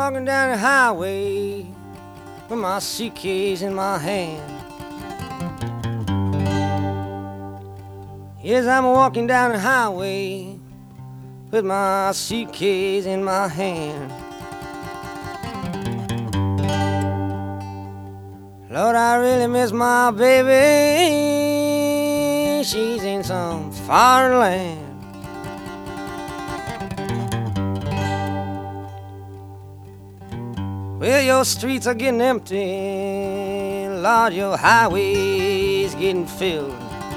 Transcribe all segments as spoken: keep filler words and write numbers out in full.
walking down the highway with my suitcase in my hand. Yes, I'm walking down the highway with my suitcase in my hand. Lord, I really miss my baby. She's in some foreign land. Well, your streets are getting empty. Lord, your highway's getting filled.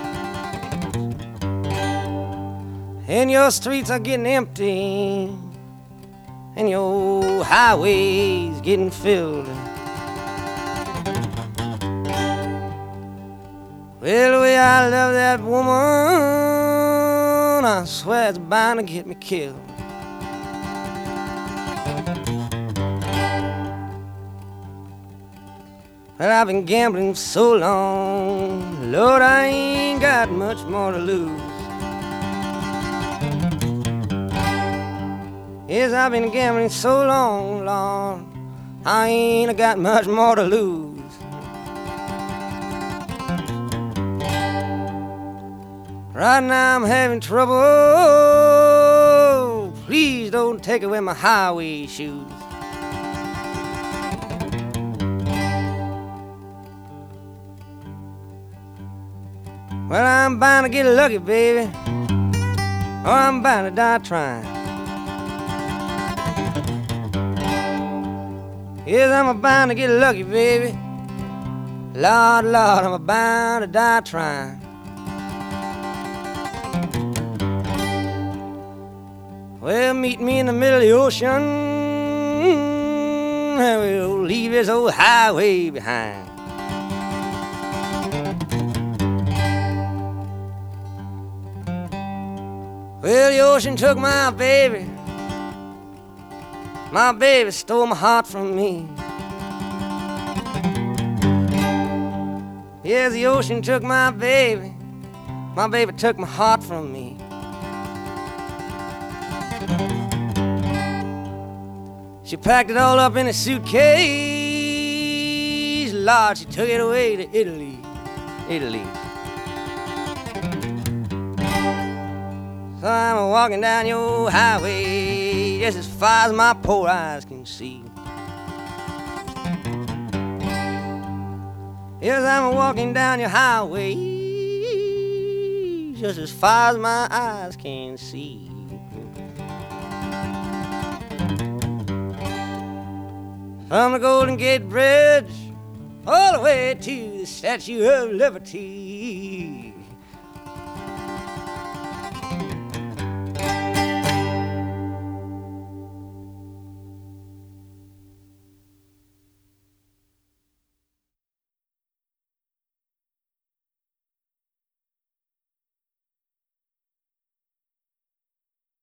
And your streets are getting empty, and your highway's getting filled. Well, the way I love that woman, I swear it's bound to get me killed. Well, I've been gambling so long, Lord, I ain't got much more to lose. Yes, I've been gambling so long, Lord, I ain't got much more to lose. Right now I'm having trouble. Please don't take away my highway shoes. Well, I'm bound to get lucky, baby, or I'm bound to die trying. Yes, I'm bound to get lucky, baby. Lord, Lord, I'm bound to die trying. Well, meet me in the middle of the ocean, and we'll leave this old highway behind. Well, the ocean took my baby. My baby stole my heart from me. Yes, the ocean took my baby. My baby took my heart from me. She packed it all up in a suitcase. Lord, she took it away to Italy, Italy. So I'm walking down your highway just as far as my poor eyes can see. Yes, I'm walking down your highway just as far as my eyes can see. From the Golden Gate Bridge all the way to the Statue of Liberty.